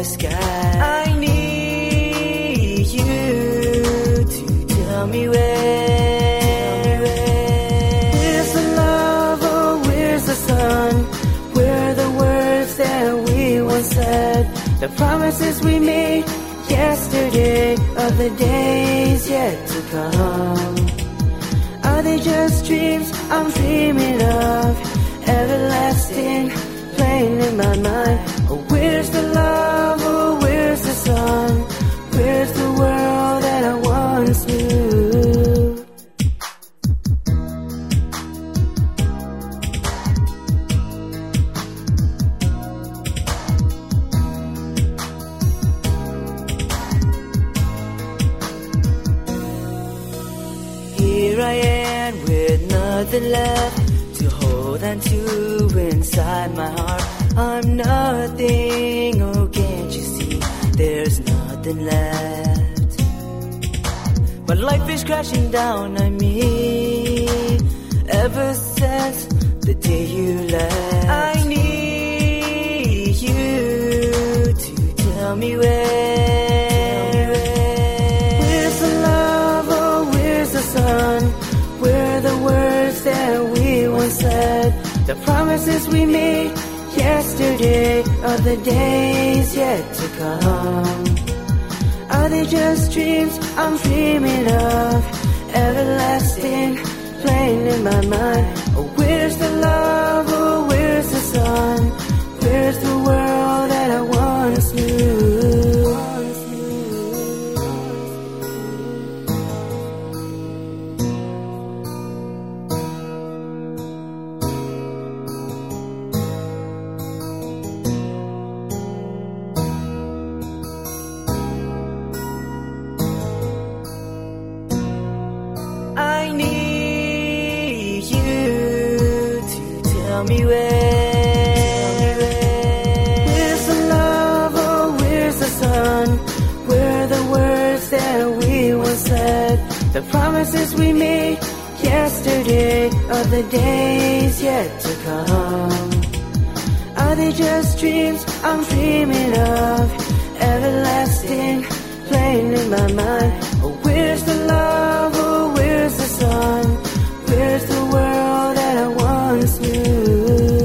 the sky. I need you to tell me where. Where's the love, oh where's the sun? Where are the words that we once said? The promises we made yesterday of the days yet to come. Are they just dreams I'm dreaming of? Everlasting, playing in my mind. Oh, where's the love? Oh, where's the sun? Where's the world that I once knew? Here I am with nothing left to hold on to inside my heart. I'm nothing, oh can't you see? There's nothing left. But life is crashing down on me ever since the day you left. I need you to tell me where. Where's the love, oh where's the sun? Where are the words that we once said? The promises we made yesterday of the days yet to come. Are they just dreams I'm dreaming of? Everlasting, playing in my mind. Oh, where's the love? Oh, where's the sun? Where's the world that I once knew? I need you to tell me where. Where's the love, oh where's the sun? Where are the words that we once said? The promises we made yesterday of the days yet to come. Are they just dreams I'm dreaming of? Everlasting, playing in my mind. Oh, where's the love? Oh, where's the sun? Where's the world that I once knew?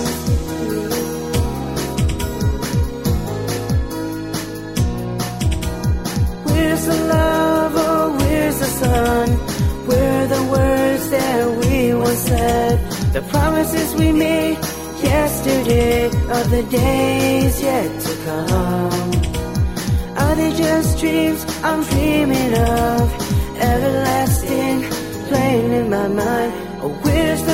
Where's the love? Oh, where's the sun? Where are the words that we once said? The promises we made yesterday of the days yet to come. Are they just dreams I'm dreaming of? Everlasting, playing in my mind. Oh, where's the